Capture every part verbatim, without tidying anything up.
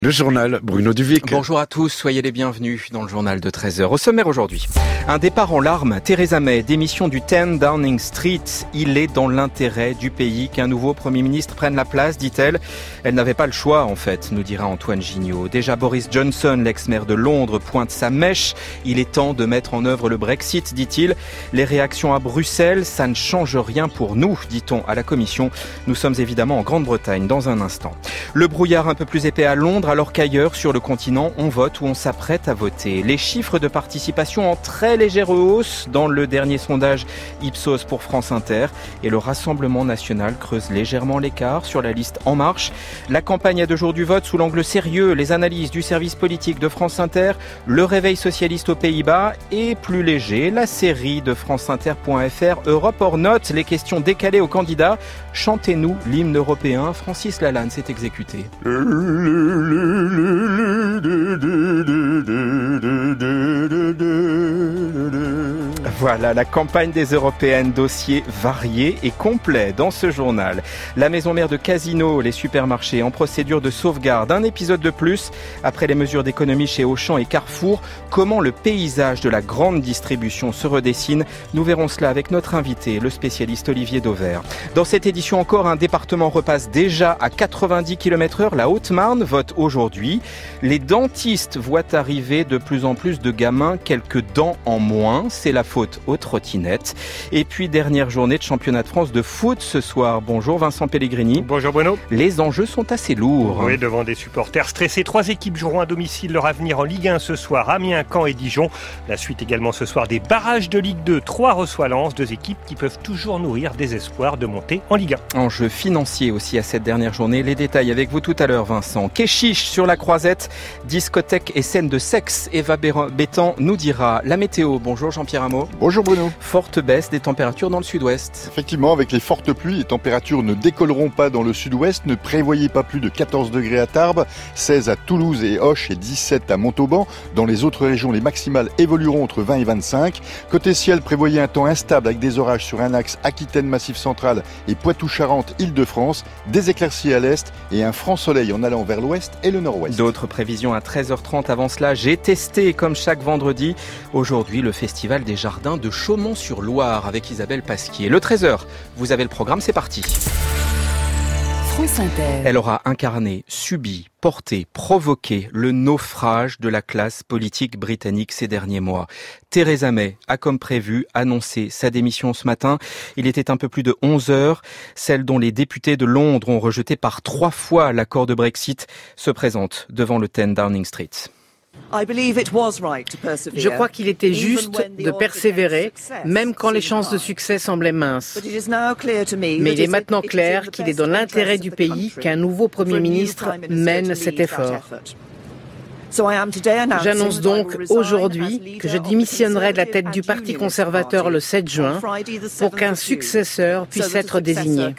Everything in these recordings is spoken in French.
Le journal Bruno Duvic. Bonjour à tous, soyez les bienvenus dans le journal de treize heures. Au sommaire aujourd'hui, un départ en larmes. Theresa May, démission du dix Downing Street. Il est dans l'intérêt du pays qu'un nouveau Premier ministre prenne la place, dit-elle. Elle n'avait pas le choix, en fait, nous dira Antoine Gignot. Déjà Boris Johnson, l'ex-maire de Londres, pointe sa mèche. Il est temps de mettre en œuvre le Brexit, dit-il. Les réactions à Bruxelles, ça ne change rien pour nous, dit-on à la Commission. Nous sommes évidemment en Grande-Bretagne dans un instant. Le brouillard un peu plus épais à Londres, alors qu'ailleurs sur le continent, on vote ou on s'apprête à voter. Les chiffres de participation en très légère hausse dans le dernier sondage Ipsos pour France Inter. Et le Rassemblement national creuse légèrement l'écart sur la liste En Marche. La campagne à deux jours du vote sous l'angle sérieux, les analyses du service politique de France Inter, le réveil socialiste aux Pays-Bas et plus léger, la série de franceinter point f r, Europe hors note, les questions décalées aux candidats. Chantez-nous l'hymne européen. Francis Lalanne s'est exécuté. Voilà, la campagne des européennes, dossier varié et complet dans ce journal. La maison mère de Casino, les supermarchés en procédure de sauvegarde. Un épisode de plus après les mesures d'économie chez Auchan et Carrefour. Comment le paysage de la grande distribution se redessine? Nous verrons cela avec notre invité, le spécialiste Olivier Dauvert. Dans cette édition encore, un département repasse déjà à quatre-vingt-dix kilomètres heure. La Haute-Marne vote aujourd'hui. Les dentistes voient arriver de plus en plus de gamins, quelques dents en moins. C'est la faute aux trottinettes. Et puis, dernière journée de championnat de France de foot ce soir. Bonjour Vincent Pellegrini. Bonjour Bruno. Les enjeux sont assez lourds. Oui, devant des supporters stressés. Trois équipes joueront à domicile leur avenir en Ligue un ce soir. Amiens, Caen et Dijon. La suite également ce soir des barrages de Ligue deux. Troyes reçoit Lens. Deux équipes qui peuvent toujours nourrir des espoirs de monter en Ligue un. Enjeux financiers aussi à cette dernière journée. Les détails avec vous tout à l'heure Vincent. Kéchiche sur la Croisette. Discothèque et scène de sexe. Eva Bétan nous dira la météo. Bonjour Jean-Pierre Hameau. Bonjour Bruno. Forte baisse des températures dans le sud-ouest. Effectivement, avec les fortes pluies, les températures ne décolleront pas dans le sud-ouest. Ne prévoyez pas plus de quatorze degrés à Tarbes, seize à Toulouse et Auch et dix-sept à Montauban. Dans les autres régions, les maximales évolueront entre vingt et vingt-cinq. Côté ciel, prévoyez un temps instable avec des orages sur un axe Aquitaine, Massif central et Poitou-Charentes, Île-de-France. Des éclaircies à l'est et un franc soleil en allant vers l'ouest et le nord-ouest. D'autres prévisions à treize heures trente. Avant cela, j'ai testé comme chaque vendredi. Aujourd'hui, le festival des jardins de Chaumont-sur-Loire avec Isabelle Pasquier. Le treize heures, vous avez le programme, c'est parti. France Inter. Elle aura incarné, subi, porté, provoqué le naufrage de la classe politique britannique ces derniers mois. Theresa May a, comme prévu, annoncé sa démission ce matin. Il était un peu plus de onze heures. Celle dont les députés de Londres ont rejeté par trois fois l'accord de Brexit se présente devant le dix Downing Street. Je crois qu'il était juste de persévérer, même quand les chances de succès semblaient minces. Mais il est maintenant clair qu'il est dans l'intérêt du pays qu'un nouveau Premier ministre mène cet effort. J'annonce donc aujourd'hui que je démissionnerai de la tête du Parti conservateur le sept juin pour qu'un successeur puisse être désigné.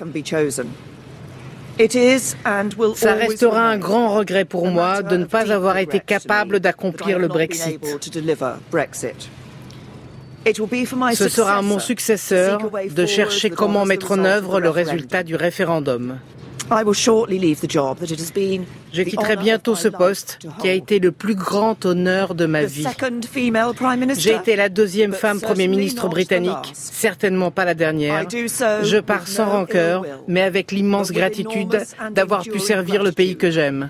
Ça restera un grand regret pour moi de ne pas avoir été capable d'accomplir le Brexit. Ce sera à mon successeur de chercher comment mettre en œuvre le résultat du référendum. Je quitterai bientôt ce poste qui a été le plus grand honneur de ma vie. J'ai été la deuxième femme Premier ministre britannique, certainement pas la dernière. Je pars sans rancœur, mais avec l'immense gratitude d'avoir pu servir le pays que j'aime.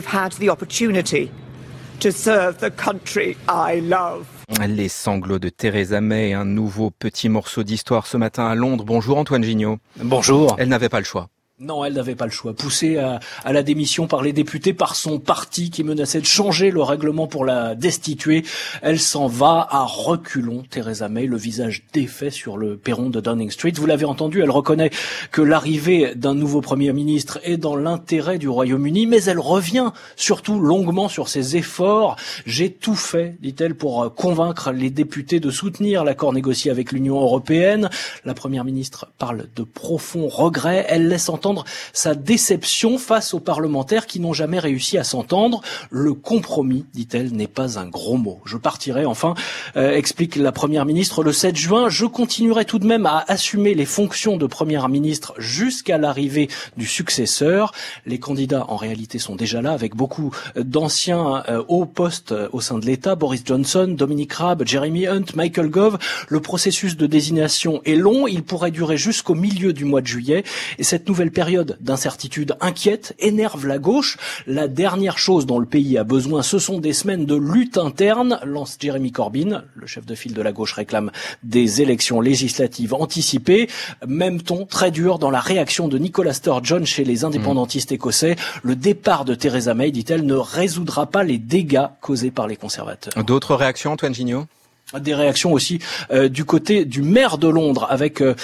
Les sanglots de Theresa May, un nouveau petit morceau d'histoire ce matin à Londres. Bonjour Antoine Gignot. Bonjour. Elle n'avait pas le choix. Non, elle n'avait pas le choix. Poussée à, à la démission par les députés, par son parti qui menaçait de changer le règlement pour la destituer, elle s'en va à reculons. Theresa May, le visage défait sur le perron de Downing Street. Vous l'avez entendu, elle reconnaît que l'arrivée d'un nouveau Premier ministre est dans l'intérêt du Royaume-Uni, mais elle revient surtout longuement sur ses efforts. J'ai tout fait, dit-elle, pour convaincre les députés de soutenir l'accord négocié avec l'Union européenne. La Première ministre parle de profonds regrets. Elle laisse entendre entendre sa déception face aux parlementaires qui n'ont jamais réussi à s'entendre. Le compromis, dit-elle, n'est pas un gros mot. Je partirai enfin, euh, explique la première ministre le sept juin. Je continuerai tout de même à assumer les fonctions de première ministre jusqu'à l'arrivée du successeur. Les candidats, en réalité, sont déjà là, avec beaucoup d'anciens euh, hauts postes euh, au sein de l'État. Boris Johnson, Dominic Raab, Jeremy Hunt, Michael Gove. Le processus de désignation est long. Il pourrait durer jusqu'au milieu du mois de juillet. Et cette nouvelle période d'incertitude inquiète énerve la gauche. La dernière chose dont le pays a besoin, ce sont des semaines de lutte interne, lance Jeremy Corbyn. Le chef de file de la gauche réclame des élections législatives anticipées. Même ton, très dur dans la réaction de Nicola Sturgeon chez les indépendantistes écossais. Le départ de Theresa May, dit-elle, ne résoudra pas les dégâts causés par les conservateurs. D'autres réactions, Antoine Gignot ? Des réactions aussi euh, du côté du maire de Londres, avec euh,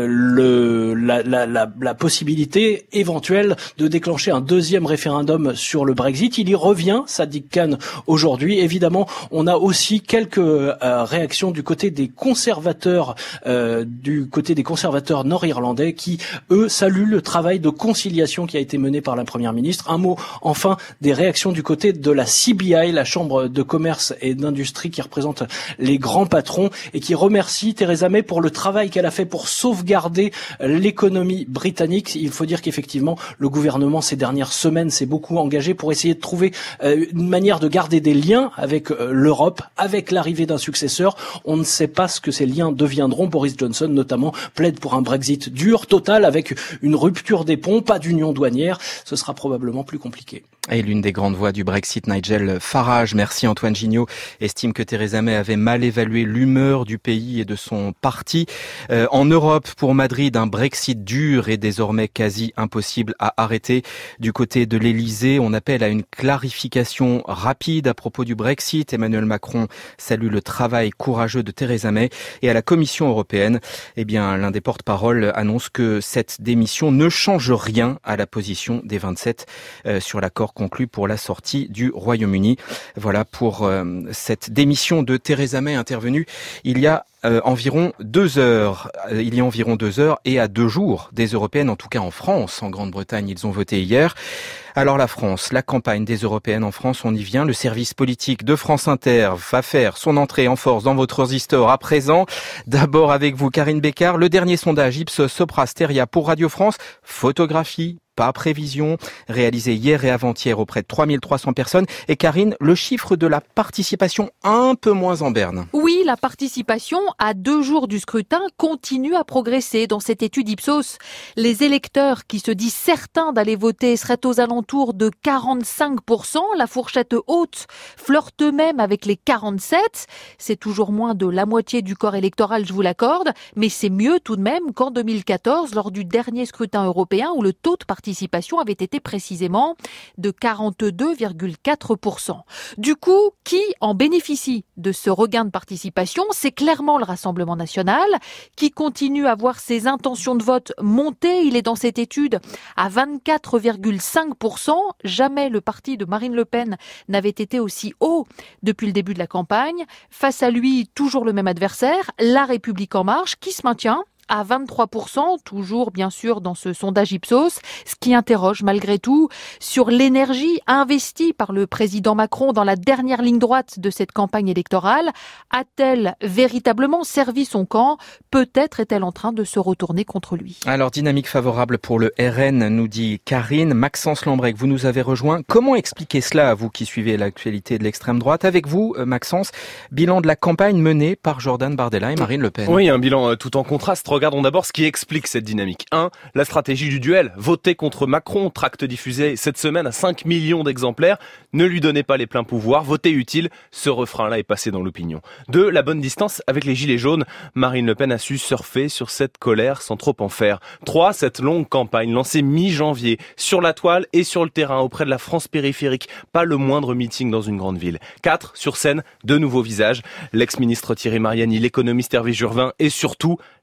le la, la, la, la possibilité éventuelle de déclencher un deuxième référendum sur le Brexit. Il y revient, Sadiq Khan, aujourd'hui. Évidemment, on a aussi quelques euh, réactions du côté des conservateurs, euh, du côté des conservateurs nord-irlandais, qui eux saluent le travail de conciliation qui a été mené par la première ministre. Un mot enfin des réactions du côté de la C B I, la Chambre de commerce et d'industrie qui représente les grands patrons et qui remercie Theresa May pour le travail qu'elle a fait pour sauvegarder l'économie britannique. Il faut dire qu'effectivement, le gouvernement ces dernières semaines s'est beaucoup engagé pour essayer de trouver euh, une manière de garder des liens avec euh, l'Europe, avec l'arrivée d'un successeur. On ne sait pas ce que ces liens deviendront. Boris Johnson, notamment, plaide pour un Brexit dur, total, avec une rupture des ponts, pas d'union douanière. Ce sera probablement plus compliqué. Et l'une des grandes voix du Brexit, Nigel Farage, merci Antoine Gignot, estime que Theresa May avait mal évalué l'humeur du pays et de son parti. Euh, en Europe, pour Madrid, un Brexit dur est désormais quasi impossible à arrêter. Du côté de l'Elysée, on appelle à une clarification rapide à propos du Brexit. Emmanuel Macron salue le travail courageux de Theresa May. Et à la Commission européenne, eh bien, l'un des porte-parole annonce que cette démission ne change rien à la position des vingt-sept euh, sur l'accord conclu pour la sortie du Royaume-Uni. Voilà pour euh, cette démission de Theresa May intervenue il y a euh, environ deux heures. Euh, il y a environ deux heures et à deux jours des européennes, en tout cas en France. En Grande-Bretagne, ils ont voté hier. Alors la France, la campagne des européennes en France, on y vient. Le service politique de France Inter va faire son entrée en force dans votre Transistor à présent. D'abord avec vous, Karine Bécard. Le dernier sondage Ipsos Sopra Steria pour Radio France. Photographie, pas prévision, réalisé hier et avant-hier auprès de trois mille trois cents personnes. Et Karine, le chiffre de la participation un peu moins en berne. Oui, la participation à deux jours du scrutin continue à progresser dans cette étude Ipsos. Les électeurs qui se disent certains d'aller voter seraient aux alentours de quarante-cinq pour cent. La fourchette haute flirte même avec les quarante-sept. C'est toujours moins de la moitié du corps électoral, je vous l'accorde, mais c'est mieux tout de même qu'en deux mille quatorze, lors du dernier scrutin européen où le taux de participation avait été précisément de quarante-deux virgule quatre pour cent. Du coup, qui en bénéficie de ce regain de participation? C'est clairement le Rassemblement national qui continue à voir ses intentions de vote monter. Il est dans cette étude à vingt-quatre virgule cinq pour cent. Jamais le parti de Marine Le Pen n'avait été aussi haut depuis le début de la campagne. Face à lui, toujours le même adversaire, La République En Marche, qui se maintient à vingt-trois pour cent, toujours bien sûr dans ce sondage Ipsos, ce qui interroge malgré tout sur l'énergie investie par le président Macron dans la dernière ligne droite de cette campagne électorale. A-t-elle véritablement servi son camp? Peut-être est-elle en train de se retourner contre lui. Alors, dynamique favorable pour le R N, nous dit Karine. Maxence Lambrec, vous nous avez rejoint. Comment expliquer cela à vous qui suivez l'actualité de l'extrême droite? Avec vous, Maxence, bilan de la campagne menée par Jordan Bardella et Marine Le Pen. Oui, un bilan tout en contraste. Regardons d'abord ce qui explique cette dynamique. un. La stratégie du duel. Voter contre Macron, tract diffusé cette semaine à cinq millions d'exemplaires. Ne lui donnez pas les pleins pouvoirs. Votez utile. Ce refrain-là est passé dans l'opinion. deux. La bonne distance avec les gilets jaunes. Marine Le Pen a su surfer sur cette colère sans trop en faire. trois. Cette longue campagne lancée mi-janvier sur la toile et sur le terrain auprès de la France périphérique. Pas le moindre meeting dans une grande ville. quatre. Sur scène, de nouveaux visages. L'ex-ministre Thierry Mariani, l'économiste Hervé Jurvin et surtout la tête de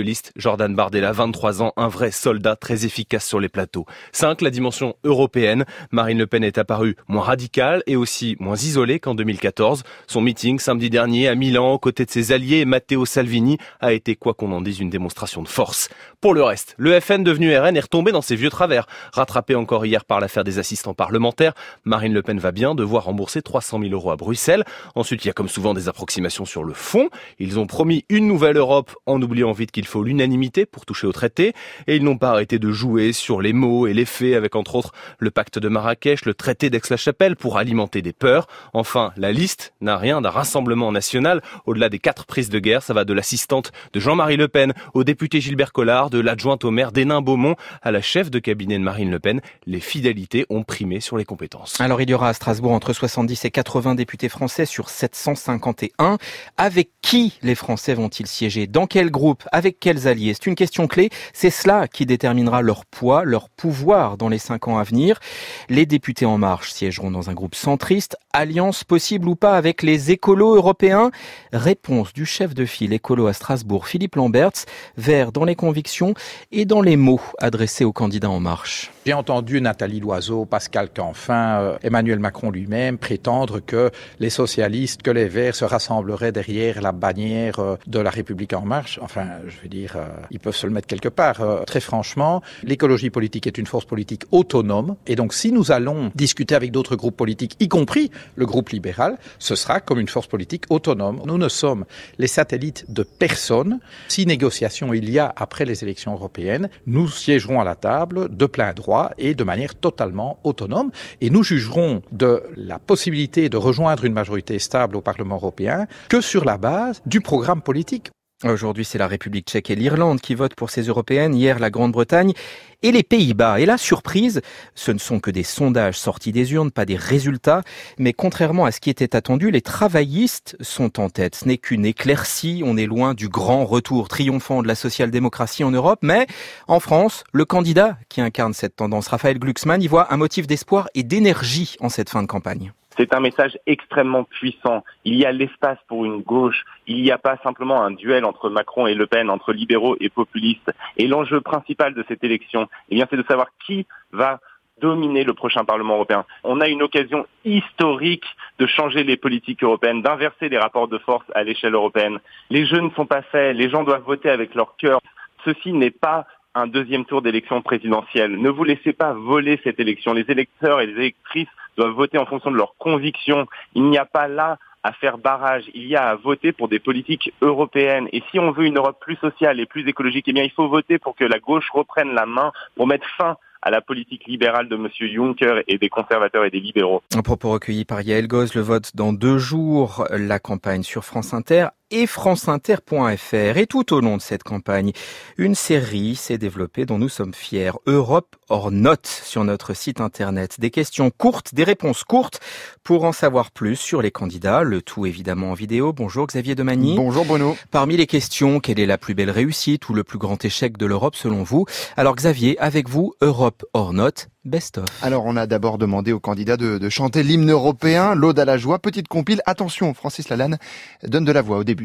liste, Jordan Bardella, vingt-trois ans, un vrai soldat très efficace sur les plateaux. cinq. La dimension européenne. Marine Le Pen est apparue moins radicale et aussi moins isolée qu'en deux mille quatorze. Son meeting samedi dernier à Milan, aux côtés de ses alliés, Matteo Salvini, a été, quoi qu'on en dise, une démonstration de force. Pour le reste, le F N devenu R N est retombé dans ses vieux travers. Rattrapé encore hier par l'affaire des assistants parlementaires, Marine Le Pen va bien devoir rembourser trois cent mille euros à Bruxelles. Ensuite, il y a comme souvent des approximations sur le fond. Ils ont promis une nouvelle Europe en oubliant vite qu'il faut l'unanimité pour toucher au traité. Et ils n'ont pas arrêté de jouer sur les mots et les faits avec entre autres le pacte de Marrakech, le traité d'Aix-la-Chapelle pour alimenter des peurs. Enfin, la liste n'a rien d'un rassemblement national. Au-delà des quatre prises de guerre, ça va de l'assistante de Jean-Marie Le Pen au député Gilbert Collard, de l'adjointe au maire d'Hénin-Beaumont à la chef de cabinet de Marine Le Pen. Les fidélités ont primé sur les compétences. Alors il y aura à Strasbourg entre soixante-dix et quatre-vingts députés français sur sept cent cinquante et un. Avec qui les Français vont-ils siéger? Dans quel groupe? Avec quels alliés? C'est une question clé. C'est cela qui déterminera leur poids, leur pouvoir dans les cinq ans à venir. Les députés En Marche siégeront dans un groupe centriste. Alliance possible ou pas avec les écolos européens? Réponse du chef de file écolo à Strasbourg, Philippe Lamberts, vert dans les convictions et dans les mots adressés aux candidats En Marche. J'ai entendu Nathalie Loiseau, Pascal Canfin, euh, Emmanuel Macron lui-même prétendre que les socialistes, que les Verts se rassembleraient derrière la bannière euh, de la République En Marche. Enfin, je veux dire, euh, ils peuvent se le mettre quelque part. Euh, très franchement, l'écologie politique est une force politique autonome. Et donc, si nous allons discuter avec d'autres groupes politiques, y compris le groupe libéral, ce sera comme une force politique autonome. Nous ne sommes les satellites de personne. Si négociation il y a après les élections européennes, nous siégerons à la table de plein droit et de manière totalement autonome. Et nous jugerons de la possibilité de rejoindre une majorité stable au Parlement européen que sur la base du programme politique. Aujourd'hui, c'est la République tchèque et l'Irlande qui votent pour ces européennes. Hier, la Grande-Bretagne et les Pays-Bas. Et la surprise, ce ne sont que des sondages sortis des urnes, pas des résultats. Mais contrairement à ce qui était attendu, les travaillistes sont en tête. Ce n'est qu'une éclaircie. On est loin du grand retour triomphant de la social-démocratie en Europe. Mais en France, le candidat qui incarne cette tendance, Raphaël Glucksmann, y voit un motif d'espoir et d'énergie en cette fin de campagne. C'est un message extrêmement puissant. Il y a l'espace pour une gauche. Il n'y a pas simplement un duel entre Macron et Le Pen, entre libéraux et populistes. Et l'enjeu principal de cette élection, eh bien, c'est de savoir qui va dominer le prochain Parlement européen. On a une occasion historique de changer les politiques européennes, d'inverser les rapports de force à l'échelle européenne. Les jeux ne sont pas faits. Les gens doivent voter avec leur cœur. Ceci n'est pas un deuxième tour d'élection présidentielle. Ne vous laissez pas voler cette élection. Les électeurs et les électrices doivent voter en fonction de leurs convictions. Il n'y a pas là à faire barrage. Il y a à voter pour des politiques européennes. Et si on veut une Europe plus sociale et plus écologique, eh bien, il faut voter pour que la gauche reprenne la main pour mettre fin à la politique libérale de M. Juncker et des conservateurs et des libéraux. Un propos recueilli par Yael Goz, le vote dans deux jours, la campagne sur France Inter et franceinter point f r. Et tout au long de cette campagne, une série s'est développée dont nous sommes fiers. Europe or not sur notre site internet. Des questions courtes, des réponses courtes pour en savoir plus sur les candidats. Le tout évidemment en vidéo. Bonjour Xavier Demagny. Bonjour Bruno. Parmi les questions, quelle est la plus belle réussite ou le plus grand échec de l'Europe selon vous? Alors Xavier, avec vous, Europe or not, best of. Alors on a d'abord demandé aux candidats de, de chanter l'hymne européen, l'Aude à la joie. Petite compile, attention, Francis Lalanne donne de la voix au début.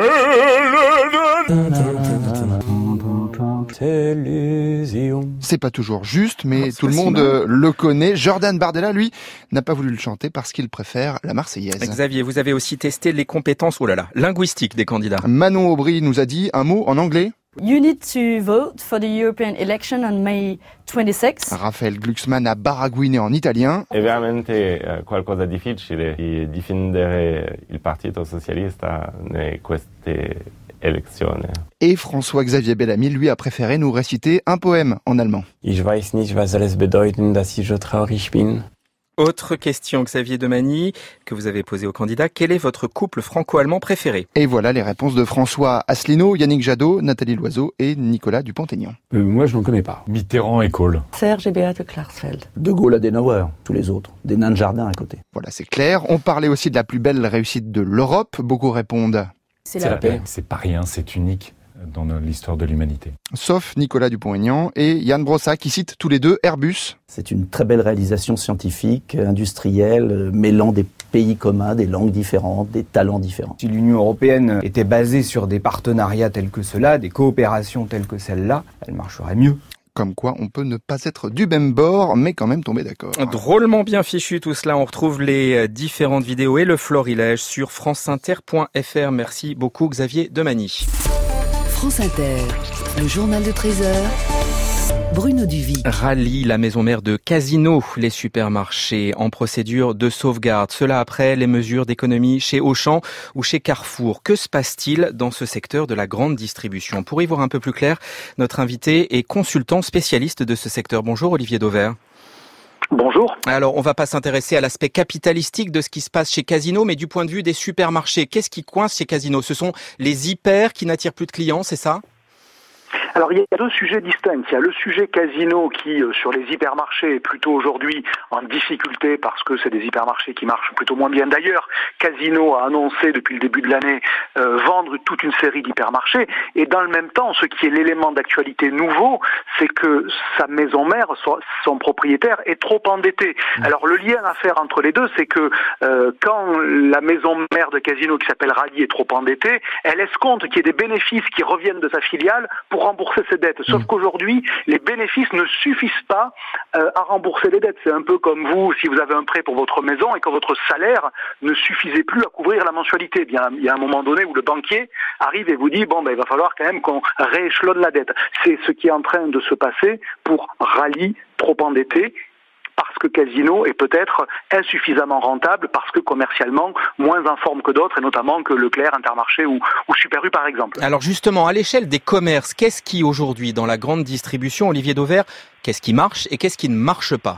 C'est pas toujours juste, mais non, tout le monde euh, le connaît. Jordan Bardella, lui, n'a pas voulu le chanter parce qu'il préfère la Marseillaise. Xavier, vous avez aussi testé les compétences, oh là là, linguistiques des candidats. Manon Aubry nous a dit un mot en anglais. You need to vote for the European election on May twenty-sixth. Raphaël Glucksmann a baragouiné en italien. È veramente qualcosa di difficile di difendere il Partito Socialista in queste elezioni. Et François-Xavier Bellamy, lui, a préféré nous réciter un poème en allemand. Ich weiß nicht, was soll es bedeuten, dass ich so traurig bin. Autre question, Xavier Demagny, que vous avez posée au candidat. Quel est votre couple franco-allemand préféré? Et voilà les réponses de François Asselineau, Yannick Jadot, Nathalie Loiseau et Nicolas Dupont-Aignan. Euh, moi, je n'en connais pas. Mitterrand et Kohl. Serge et Beate Klarsfeld. De Gaulle à Adenauer, tous les autres. Des nains de jardin à côté. Voilà, c'est clair. On parlait aussi de la plus belle réussite de l'Europe. Beaucoup répondent. C'est la, la paix. paix. C'est pas rien, c'est unique dans l'histoire de l'humanité. Sauf Nicolas Dupont-Aignan et Yann Brossa qui citent tous les deux Airbus. C'est une très belle réalisation scientifique, industrielle, mêlant des pays communs, des langues différentes, des talents différents. Si l'Union européenne était basée sur des partenariats tels que ceux-là, des coopérations telles que celle-là, elle marcherait mieux. Comme quoi, on peut ne pas être du même bord, mais quand même tomber d'accord. Drôlement bien fichu tout cela. On retrouve les différentes vidéos et le florilège sur franceinter point f r. Merci beaucoup Xavier Demany. France Inter, le journal de treize heures. Bruno Duvy. Rallye, la maison mère de Casino, les supermarchés en procédure de sauvegarde. Cela après les mesures d'économie chez Auchan ou chez Carrefour. Que se passe-t-il dans ce secteur de la grande distribution? Pour y voir un peu plus clair, notre invité est consultant spécialiste de ce secteur. Bonjour Olivier Dauvert. Bonjour. Alors, on va pas s'intéresser à l'aspect capitalistique de ce qui se passe chez Casino, mais du point de vue des supermarchés. Qu'est-ce qui coince chez Casino? Ce sont les hyper qui n'attirent plus de clients, c'est ça? Alors il y a deux sujets distincts. Il y a le sujet Casino qui, euh, sur les hypermarchés, est plutôt aujourd'hui en difficulté parce que c'est des hypermarchés qui marchent plutôt moins bien. D'ailleurs, Casino a annoncé depuis le début de l'année euh, vendre toute une série d'hypermarchés. Et dans le même temps, ce qui est l'élément d'actualité nouveau, c'est que sa maison mère, son, son propriétaire, est trop endetté. Alors le lien à faire entre les deux, c'est que euh, quand la maison mère de Casino, qui s'appelle Rallye, est trop endettée, elle escompte qu'il y ait des bénéfices qui reviennent de sa filiale pour rembourser ses dettes. Sauf qu'aujourd'hui, les bénéfices ne suffisent pas euh, à rembourser les dettes. C'est un peu comme vous, si vous avez un prêt pour votre maison et que votre salaire ne suffisait plus à couvrir la mensualité. Bien, il y a un moment donné où le banquier arrive et vous dit bon, ben, il va falloir quand même qu'on rééchelonne la dette. C'est ce qui est en train de se passer pour Rallye, trop endetté, parce que Casino est peut-être insuffisamment rentable, parce que commercialement moins en forme que d'autres, et notamment que Leclerc, Intermarché ou, ou Super U par exemple. Alors justement, à l'échelle des commerces, qu'est-ce qui aujourd'hui, dans la grande distribution, Olivier Dauvert, qu'est-ce qui marche et qu'est-ce qui ne marche pas ?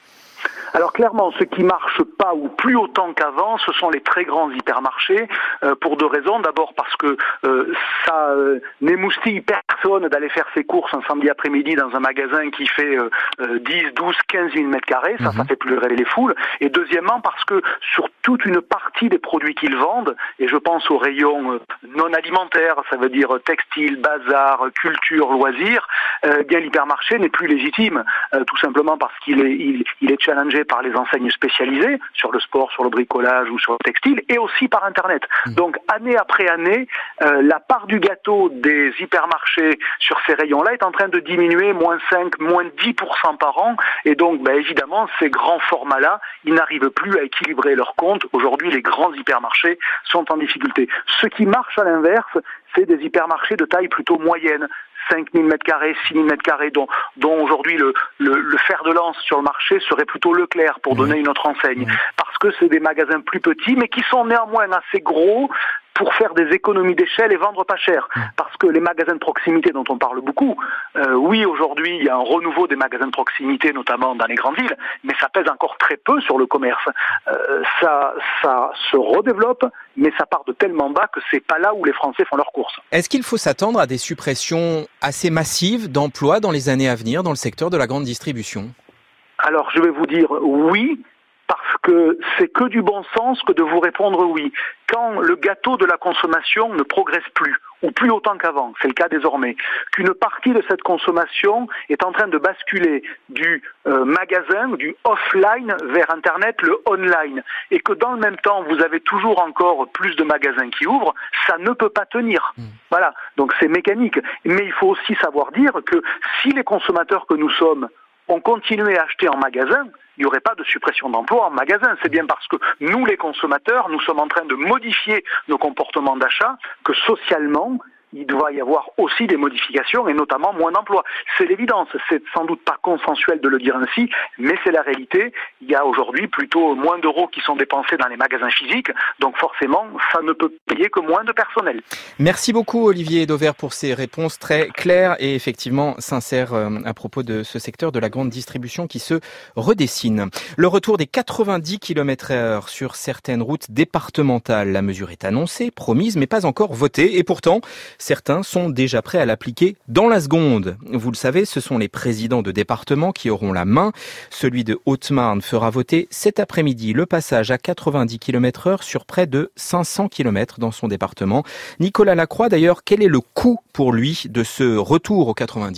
Alors clairement, ce qui marche pas ou plus autant qu'avant, ce sont les très grands hypermarchés, euh, pour deux raisons. D'abord parce que euh, ça euh, n'émoustille personne d'aller faire ses courses un samedi après-midi dans un magasin qui fait euh, euh, dix, douze, quinze mille mètres carrés. Ça, mmh. ça fait plus rêver les foules. Et deuxièmement parce que sur toute une partie des produits qu'ils vendent, et je pense aux rayons euh, non alimentaires, ça veut dire textile, bazar, culture, loisirs, euh, bien l'hypermarché n'est plus légitime, euh, tout simplement parce qu'il est, il, il est challengé par les enseignes spécialisées sur le sport, sur le bricolage ou sur le textile, et aussi par Internet. Mmh. Donc année après année, euh, la part du gâteau des hypermarchés sur ces rayons-là est en train de diminuer, moins cinq, moins dix pour cent par an, et donc bah, évidemment ces grands formats-là, ils n'arrivent plus à équilibrer leurs comptes. Aujourd'hui, les grands hypermarchés sont en difficulté. Ce qui marche à l'inverse, c'est des hypermarchés de taille plutôt moyenne, cinq mille mètres carrés, six mille mètres carrés, dont, dont aujourd'hui le, le, le fer de lance sur le marché serait plutôt Leclerc, pour donner une autre enseigne. Parce que c'est des magasins plus petits, mais qui sont néanmoins assez gros pour faire des économies d'échelle et vendre pas cher. Parce que les magasins de proximité dont on parle beaucoup, euh, oui, aujourd'hui, il y a un renouveau des magasins de proximité, notamment dans les grandes villes, mais ça pèse encore très peu sur le commerce. Euh, ça, ça se redéveloppe, mais ça part de tellement bas que c'est pas là où les Français font leurs courses. Est-ce qu'il faut s'attendre à des suppressions assez massives d'emplois dans les années à venir dans le secteur de la grande distribution ? Alors, je vais vous dire oui, parce que c'est que du bon sens que de vous répondre oui. Quand le gâteau de la consommation ne progresse plus, ou plus autant qu'avant, c'est le cas désormais, qu'une partie de cette consommation est en train de basculer du euh, magasin, du offline vers Internet, le online, et que dans le même temps, vous avez toujours encore plus de magasins qui ouvrent, ça ne peut pas tenir. Mmh. Voilà, donc c'est mécanique. Mais il faut aussi savoir dire que si les consommateurs que nous sommes ont continué à acheter en magasin, il n'y aurait pas de suppression d'emplois en magasin. C'est bien parce que nous, les consommateurs, nous sommes en train de modifier nos comportements d'achat que socialement, il doit y avoir aussi des modifications et notamment moins d'emplois. C'est l'évidence, c'est sans doute pas consensuel de le dire ainsi, mais c'est la réalité. Il y a aujourd'hui plutôt moins d'euros qui sont dépensés dans les magasins physiques, donc forcément, ça ne peut payer que moins de personnel. Merci beaucoup Olivier Dauvert pour ces réponses très claires et effectivement sincères à propos de ce secteur de la grande distribution qui se redessine. Le retour des quatre-vingt-dix kilomètres heure sur certaines routes départementales. La mesure est annoncée, promise, mais pas encore votée et pourtant, certains sont déjà prêts à l'appliquer dans la seconde. Vous le savez, ce sont les présidents de département qui auront la main. Celui de Haute-Marne fera voter cet après-midi le passage à quatre-vingt-dix kilomètres heure sur près de cinq cents kilomètres dans son département. Nicolas Lacroix, d'ailleurs, quel est le coût pour lui de ce retour aux quatre-vingt-dix ?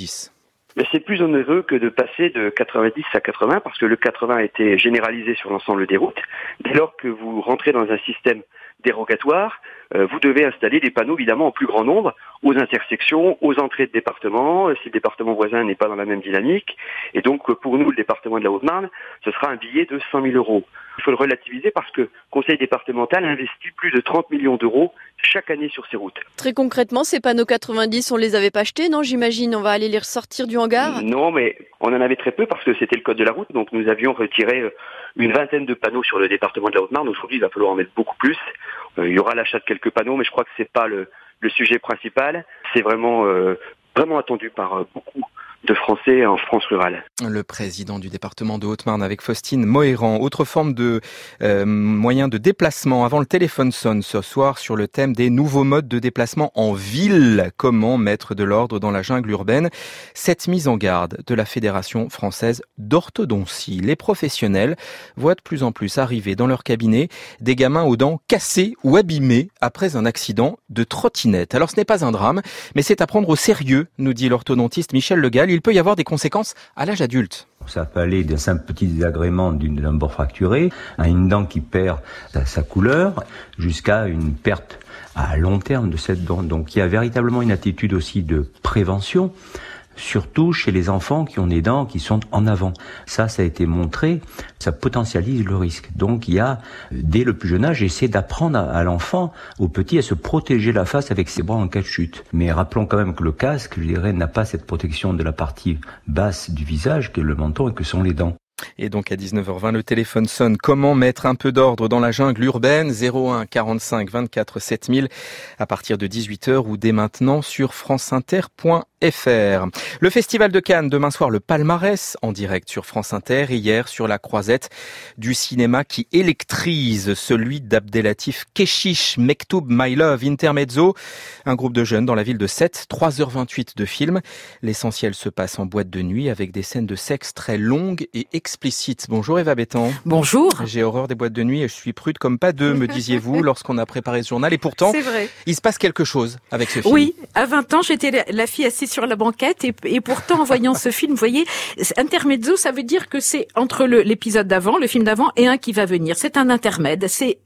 Mais c'est plus onéreux que de passer de quatre-vingt-dix à quatre-vingts parce que le quatre-vingts a été généralisé sur l'ensemble des routes. Dès lors que vous rentrez dans un système dérogatoire, euh, vous devez installer des panneaux évidemment en plus grand nombre aux intersections, aux entrées de départements, si le département voisin n'est pas dans la même dynamique. Et donc pour nous, le département de la Haute-Marne, ce sera un billet de cent mille euros. Il faut le relativiser parce que le conseil départemental investit plus de trente millions d'euros chaque année sur ces routes. Très concrètement, ces panneaux quatre-vingt-dix, on les avait pas achetés, non, j'imagine? On va aller les ressortir du hangar? Non, mais on en avait très peu parce que c'était le code de la route. Donc nous avions retiré une vingtaine de panneaux sur le département de la Haute-Marne. Aujourd'hui, il va falloir en mettre beaucoup plus. Euh, il y aura l'achat de quelques panneaux, mais je crois que c'est pas le, le sujet principal. C'est vraiment, euh, vraiment attendu par euh, beaucoup de Français en France rurale. Le président du département de Haute-Marne avec Faustine Mohéran. Autre forme de euh, moyen de déplacement. Avant le téléphone sonne ce soir sur le thème des nouveaux modes de déplacement en ville. Comment mettre de l'ordre dans la jungle urbaine? Cette mise en garde de la Fédération française d'orthodontie. Les professionnels voient de plus en plus arriver dans leur cabinet des gamins aux dents cassées ou abîmées après un accident de trottinette. Alors ce n'est pas un drame, mais c'est à prendre au sérieux, nous dit l'orthodontiste Michel Legal. Il peut y avoir des conséquences à l'âge adulte. Ça peut aller d'un simple petit désagrément d'un bord fracturé à une dent qui perd sa, sa couleur jusqu'à une perte à long terme de cette dent. Donc il y a véritablement une attitude aussi de prévention, surtout chez les enfants qui ont des dents qui sont en avant. Ça, ça a été montré, ça potentialise le risque. Donc il y a, dès le plus jeune âge, essayer d'apprendre à, à l'enfant, au petit, à se protéger la face avec ses bras en cas de chute. Mais rappelons quand même que le casque, je dirais, n'a pas cette protection de la partie basse du visage, que le menton et que sont les dents. Et donc à dix-neuf heures vingt, le téléphone sonne. Comment mettre un peu d'ordre dans la jungle urbaine? zéro un quarante-cinq vingt-quatre sept mille à partir de dix-huit heures ou dès maintenant sur franceinter point f r. Le Festival de Cannes, demain soir le palmarès en direct sur France Inter. Hier sur la croisette du cinéma qui électrise, celui d'Abdelatif Kechiche, Mektoub My Love Intermezzo. Un groupe de jeunes dans la ville de Sète, trois heures vingt-huit de film. L'essentiel se passe en boîte de nuit avec des scènes de sexe très longues et explicites. Bonjour Eva Bétan. Bonjour. J'ai horreur des boîtes de nuit et je suis prude comme pas deux, me disiez-vous lorsqu'on a préparé ce journal. Et pourtant, c'est vrai. Il se passe quelque chose avec ce film. Oui, à vingt ans, j'étais la, la fille assise sur la banquette et, et pourtant en voyant ce film, vous voyez, intermezzo, ça veut dire que c'est entre le, l'épisode d'avant, le film d'avant et un qui va venir. C'est un intermède, c'est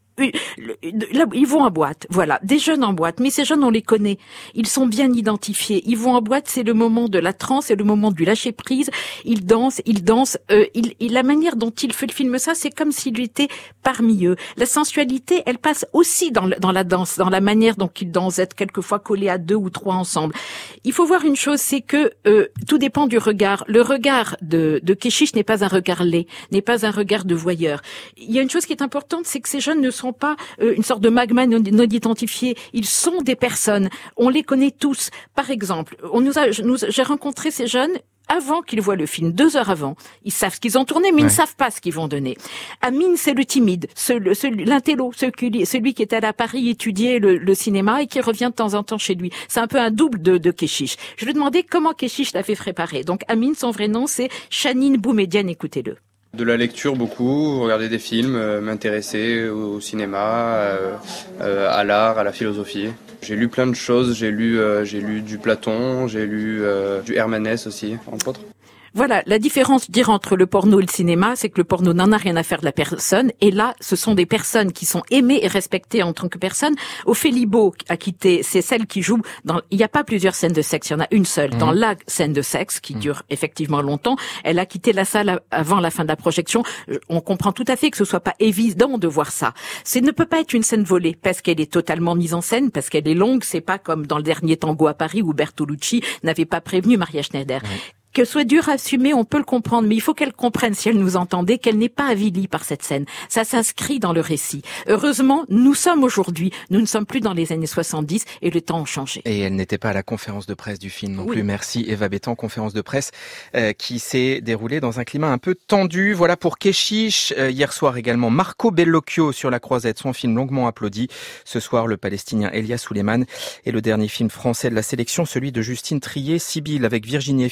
Là, ils vont en boîte, voilà, des jeunes en boîte, mais ces jeunes on les connaît, ils sont bien identifiés, ils vont en boîte, c'est le moment de la transe, c'est le moment du lâcher prise, ils dansent, ils dansent, euh, il, il, la manière dont il fait le film ça, c'est comme s'il était parmi eux. La sensualité, elle passe aussi dans, le, dans la danse, dans la manière dont ils dansent, être quelquefois collés à deux ou trois ensemble. Il faut voir une chose, c'est que euh, tout dépend du regard. Le regard de, de Kechiche n'est pas un regard laid, n'est pas un regard de voyeur. Il y a une chose qui est importante, c'est que ces jeunes ne sont pas euh, une sorte de magma non, non identifié. Ils sont des personnes. On les connaît tous. Par exemple, on nous a, nous, j'ai rencontré ces jeunes avant qu'ils voient le film, deux heures avant. Ils savent ce qu'ils ont tourné, mais ouais. Ils ne savent pas ce qu'ils vont donner. Amine, c'est le timide, celui, celui, l'intello, celui, celui qui est allé à Paris étudier le, le cinéma et qui revient de temps en temps chez lui. C'est un peu un double de, de Kechiche. Je lui ai demandé comment Kechiche l'a fait préparer. Donc Amine, son vrai nom, c'est Shanine Boumediane, écoutez-le. De la lecture beaucoup, regarder des films, euh, m'intéresser au cinéma, euh, euh, à l'art, à la philosophie. J'ai lu plein de choses, j'ai lu, euh, j'ai lu du Platon, j'ai lu euh, du Hermanès aussi, entre autres. Voilà, la différence, je dirais, entre le porno et le cinéma, c'est que le porno n'en a rien à faire de la personne, et là, ce sont des personnes qui sont aimées et respectées en tant que personnes. Ophélie Beau a quitté, c'est celle qui joue dans, il n'y a pas plusieurs scènes de sexe, il y en a une seule. Mmh. Dans la scène de sexe, qui mmh. dure effectivement longtemps, elle a quitté la salle avant la fin de la projection. On comprend tout à fait que ce soit pas évident de voir ça. Ce ne peut pas être une scène volée, parce qu'elle est totalement mise en scène, parce qu'elle est longue, c'est pas comme dans le dernier Tango à Paris où Bertolucci n'avait pas prévenu Maria Schneider. Mmh. Que soit dur à assumer, on peut le comprendre, mais il faut qu'elle comprenne, si elle nous entendait, qu'elle n'est pas avilie par cette scène. Ça s'inscrit dans le récit. Heureusement, nous sommes aujourd'hui, nous ne sommes plus dans les années soixante-dix et le temps a changé. Et elle n'était pas à la conférence de presse du film non oui. plus. Merci Eva Bétan, conférence de presse euh, qui s'est déroulée dans un climat un peu tendu. Voilà pour Kechiche. Euh, hier soir également, Marco Bellocchio sur la croisette, son film longuement applaudi. Ce soir, le Palestinien Elia Suleiman et le dernier film français de la sélection, celui de Justine Triet, Sibylle avec Virginie Efira, qui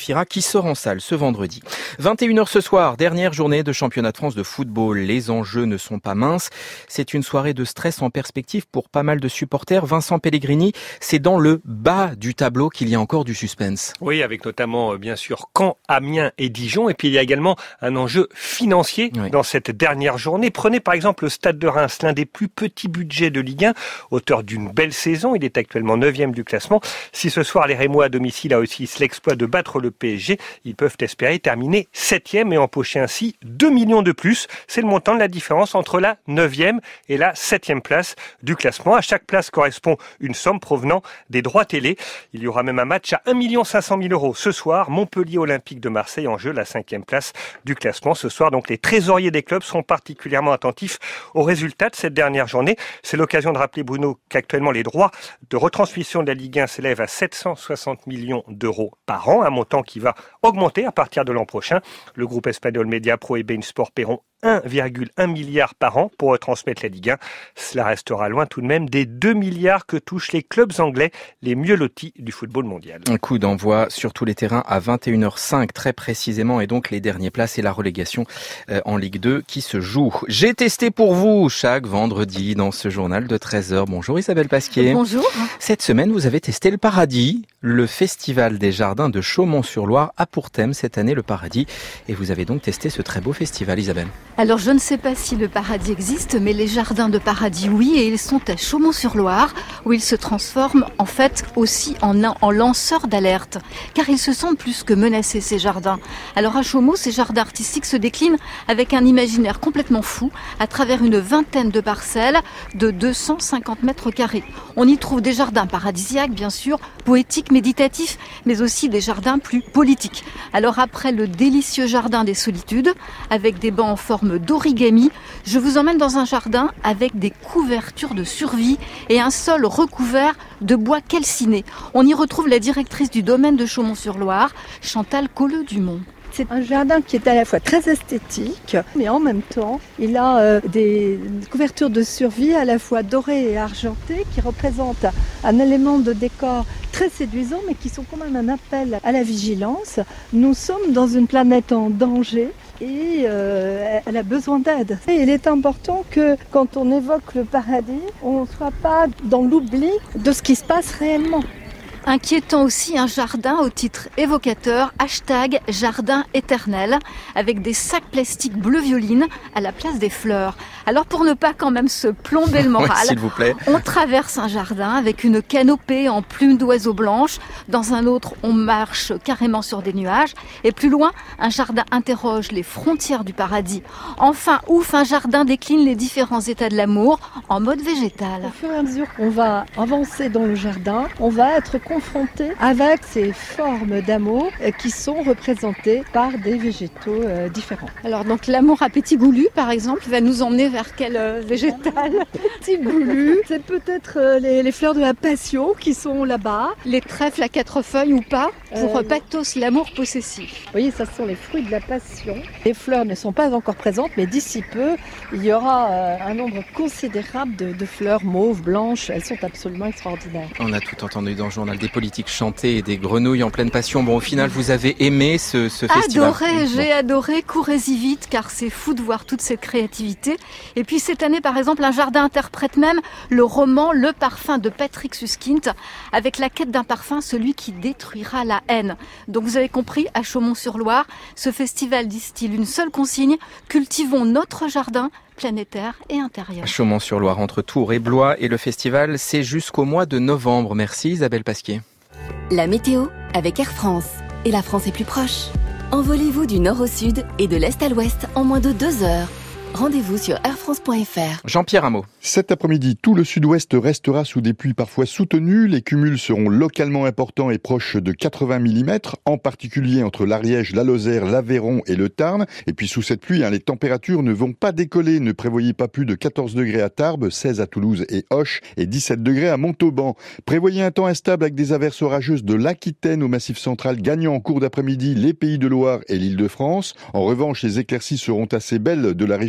sort en salle ce vendredi. vingt et une heures ce soir, dernière journée de championnat de France de football. Les enjeux ne sont pas minces. C'est une soirée de stress en perspective pour pas mal de supporters. Vincent Pellegrini, c'est dans le bas du tableau qu'il y a encore du suspense. Oui, avec notamment, bien sûr, Caen, Amiens et Dijon. Et puis, il y a également un enjeu financier oui. dans cette dernière journée. Prenez par exemple le Stade de Reims, l'un des plus petits budgets de Ligue un, auteur d'une belle saison. Il est actuellement neuvième du classement. Si ce soir, les Rémois à domicile a aussi l'exploit de battre le P S G, ils peuvent espérer terminer septième et empocher ainsi deux millions de plus. C'est le montant de la différence entre la neuvième et la septième place du classement. À chaque place correspond une somme provenant des droits télé. Il y aura même un match à un million cinq cent mille euros ce soir. Montpellier Olympique de Marseille en jeu, la cinquième place du classement. Ce soir, donc, les trésoriers des clubs sont particulièrement attentifs aux résultats de cette dernière journée. C'est l'occasion de rappeler, Bruno, qu'actuellement les droits de retransmission de la Ligue un s'élèvent à sept cent soixante millions d'euros par an, un montant qui va augmenter à partir de l'an prochain. Le groupe espagnol Mediapro et beIN Sport paieront un virgule un milliard par an pour retransmettre la Ligue un. Cela restera loin tout de même des deux milliards que touchent les clubs anglais, les mieux lotis du football mondial. Un coup d'envoi sur tous les terrains à vingt et une heures cinq très précisément, et donc les dernières places et la relégation en Ligue deux qui se joue. J'ai testé pour vous chaque vendredi dans ce journal de treize heures. Bonjour Isabelle Pasquier. Bonjour. Cette semaine, vous avez testé le Paradis. Le Festival des Jardins de Chaumont-sur-Loire a pour thème cette année le Paradis. Et vous avez donc testé ce très beau festival, Isabelle. Alors je ne sais pas si le Paradis existe, mais les Jardins de Paradis, oui, et ils sont à Chaumont-sur-Loire, où ils se transforment en fait aussi en, en lanceurs d'alerte, car ils se sentent plus que menacés, ces jardins. Alors à Chaumont, ces jardins artistiques se déclinent avec un imaginaire complètement fou, à travers une vingtaine de parcelles de deux cent cinquante mètres carrés. On y trouve des jardins paradisiaques, bien sûr, poétiques, méditatifs, mais aussi des jardins plus politiques. Alors après le délicieux jardin des solitudes, avec des bancs en forme d'origami, je vous emmène dans un jardin avec des couvertures de survie et un sol recouvert de bois calciné. On y retrouve la directrice du domaine de Chaumont-sur-Loire, Chantal Colleux-Dumont. C'est un jardin qui est à la fois très esthétique, mais en même temps, il a euh, des couvertures de survie à la fois dorées et argentées qui représentent un élément de décor très séduisant, mais qui sont quand même un appel à la vigilance. Nous sommes dans une planète en danger et euh, elle a besoin d'aide. Et il est important que quand on évoque le paradis, on ne soit pas dans l'oubli de ce qui se passe réellement. Inquiétant aussi un jardin au titre évocateur, hashtag jardin éternel, avec des sacs plastiques bleu violine à la place des fleurs. Alors pour ne pas quand même se plomber le moral, oui, s'il vous plaît. On traverse un jardin avec une canopée en plumes d'oiseaux blanches. Dans un autre, on marche carrément sur des nuages. Et plus loin, un jardin interroge les frontières du paradis. Enfin, ouf, un jardin décline les différents états de l'amour en mode végétal. Au fur et à mesure qu'on va avancer dans le jardin, on va être confronté avec ces formes d'amour qui sont représentées par des végétaux euh, différents. Alors donc l'amour à petit goulu par exemple va nous emmener vers quel euh, végétal? Petit goulu, c'est peut-être euh, les, les fleurs de la passion qui sont là-bas. Les trèfles à quatre feuilles ou pas pour Euh, Pathos, l'amour possessif. Vous voyez, ça sont les fruits de la passion. Les fleurs ne sont pas encore présentes, mais d'ici peu, il y aura euh, un nombre considérable de, de fleurs mauves, blanches. Elles sont absolument extraordinaires. On a tout entendu dans le journal, des politiques chanter et des grenouilles en pleine passion. Bon, au final, vous avez aimé ce, ce festival? Adoré, j'ai adoré, courez-y vite car c'est fou de voir toute cette créativité. Et puis cette année, par exemple, un jardin interprète même le roman Le Parfum de Patrick Suskind, avec la quête d'un parfum, celui qui détruira la haine. Donc vous avez compris, à Chaumont-sur-Loire, ce festival distille une seule consigne: cultivons notre jardin planétaire et intérieur. Chaumont-sur-Loire, entre Tours et Blois, et le festival, c'est jusqu'au mois de novembre. Merci Isabelle Pasquier. La météo avec Air France. Et la France est plus proche. Envolez-vous du nord au sud et de l'est à l'ouest en moins de deux heures. Rendez-vous sur air france point f r. Jean-Pierre Hameau. Cet après-midi, tout le sud-ouest restera sous des pluies parfois soutenues. Les cumuls seront localement importants et proches de quatre-vingts millimètres, en particulier entre l'Ariège, la Lozère, l'Aveyron et le Tarn. Et puis sous cette pluie, hein, les températures ne vont pas décoller. Ne prévoyez pas plus de quatorze degrés à Tarbes, seize à Toulouse et Auch et dix-sept degrés à Montauban. Prévoyez un temps instable avec des averses orageuses de l'Aquitaine au Massif central, gagnant en cours d'après-midi les Pays de Loire et l'Île-de-France. En revanche, les éclaircies seront assez belles de la région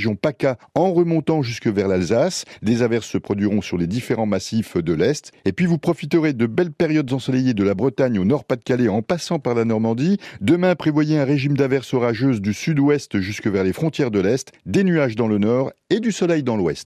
région PACA en remontant jusque vers l'Alsace. Des averses se produiront sur les différents massifs de l'Est. Et puis vous profiterez de belles périodes ensoleillées de la Bretagne au Nord-Pas-de-Calais en passant par la Normandie. Demain, prévoyez un régime d'averses orageuses du sud-ouest jusque vers les frontières de l'Est, des nuages dans le nord et du soleil dans l'ouest.